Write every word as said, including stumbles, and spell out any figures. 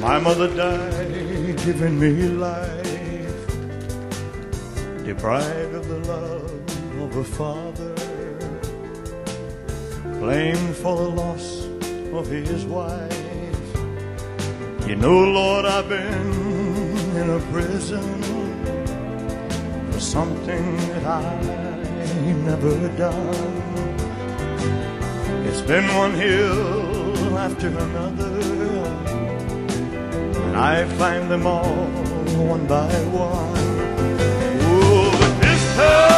My mother died, giving me life, deprived of the love of a father, blamed for the loss of his wife. You know, Lord, I've been in a prison for something that I never done. It's been one hill after another, and I climbed them all one by one. Oh, but this time